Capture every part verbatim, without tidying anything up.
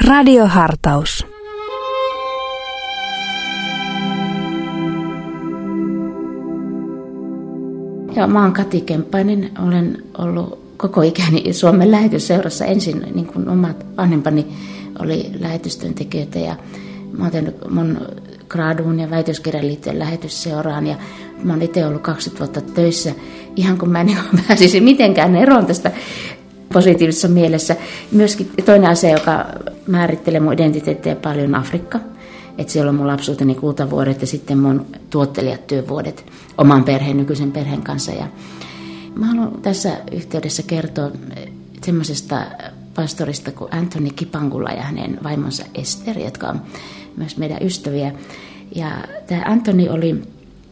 Radiohartaus. Ja mä oon Kati Kemppainen. Olen ollut koko ikäni Suomen lähetysseurassa. Ensin niin kuin omat vanhempani oli lähetystyöntekijöitä ja mä oon tehnyt mun graduun ja väitöskirjan liittyen lähetysseuraan ja mä oon itse ollut kaksikymmentä vuotta töissä ihan kun mä en pääsisin mitenkään eroon tästä positiivisessa mielessä. Myöskin toinen asia, joka määrittelee mun identiteettiä paljon, Afrikka. Että siellä on mun lapsuuteni kultavuodet ja sitten mun tuottelijat työvuodet oman perheen, nykyisen perheen kanssa. Ja mä haluan tässä yhteydessä kertoa semmoisesta pastorista kuin Anthony Kipangula ja hänen vaimonsa Ester, jotka on myös meidän ystäviä. Ja tämä Anthony oli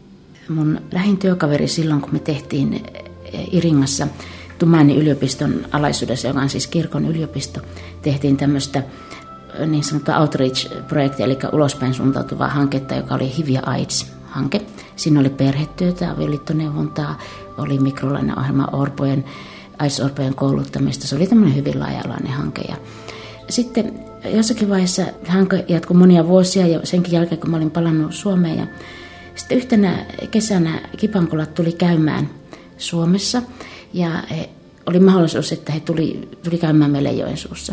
mun lähin työkaveri silloin, kun me tehtiin Iringassa Tumanin yliopiston alaisuudessa, joka on siis kirkon yliopisto, tehtiin tämmöistä niin sanottua outreach-projektia, eli ulospäin suuntautuvaa hanketta, joka oli H I V ja AIDS-hanke. Siinä oli perhetyötä, avioliittoneuvontaa, oli mikrolainaohjelma orpojen, AIDS-orpojen kouluttamista. Se oli tämmöinen hyvin laaja-alainen hanke. Ja sitten jossakin vaiheessa hanke jatkui monia vuosia ja senkin jälkeen, kun mä olin palannut Suomeen. Ja sitten yhtenä kesänä Kipankulat tuli käymään Suomessa ja he, oli mahdollisuus, että he tuli, tuli käymään meille Joensuussa.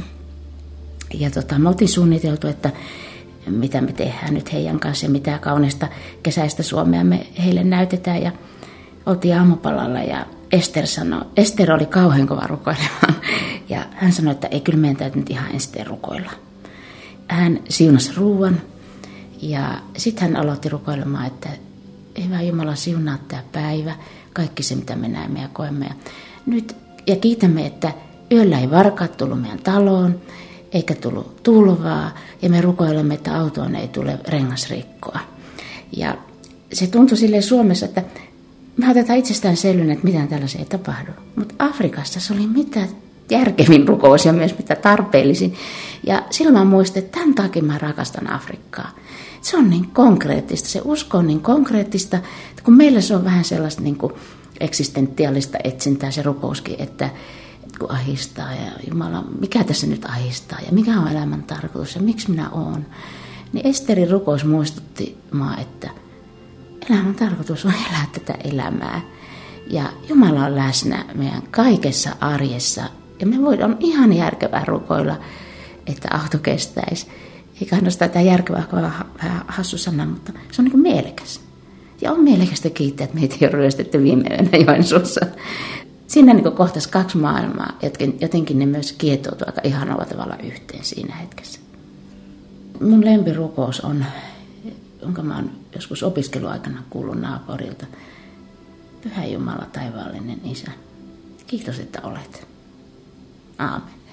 Ja tota, me oltiin suunniteltu, että mitä me tehdään nyt heidän kanssa ja mitä kaunista kesäistä Suomea me heille näytetään. Ja oltiin aamupalalla ja Ester sanoi, Ester oli kauhean kova rukoilemaan. Ja hän sanoi, että ei kyllä meidän täytyy nyt ihan ensin rukoilla. Hän siunasi ruuan ja sitten hän aloitti rukoilemaan, että hyvä Jumala, siunaa tämä päivä, kaikki se mitä me näemme ja koemme. Ja, nyt, ja kiitämme, että yöllä ei varkaat tullut meidän taloon, eikä tullut tulvaa, ja me rukoilemme, että autoon ei tule rengasrikkoa. Ja se tuntui silleen Suomessa, että me otetaan itsestään selvänä, että mitään tällaisia ei tapahdu. Mutta Afrikassa se oli mitä järkevin rukous ja myös mitä tarpeellisin. Ja silloin mä muistin, että tämän takia mä rakastan Afrikkaa. Se on niin konkreettista, se usko on niin konkreettista, että kun meillä se on vähän sellaista niin kuin eksistentiaalista etsintää se rukouskin, että kun ahistaa ja Jumala, mikä tässä nyt ahistaa ja mikä on elämän tarkoitus ja miksi minä oon. Niin Esterin rukous muistutti mua, että elämän tarkoitus on elää tätä elämää. Ja Jumala on läsnä meidän kaikessa arjessa. Ja me voidaan, on ihan järkevää rukoilla, että auto kestäisi. Eikä ainoastaan tämä järkevää, joka on vähän hassu sana, mutta se on niin kuin mielekäs. Ja on mielekästä kiittää, että meitä ei ole ryöstetty viime yönä Joensuussa. Siinä niin kohtasi kaksi maailmaa, jotenkin ne myös kietoutuivat aika ihanalla tavalla yhteen siinä hetkessä. Mun lempirukous on, jonka mä oon joskus opiskeluaikana kuullut naapurilta. Pyhä Jumala, taivaallinen Isä, kiitos, että olet. Aamen.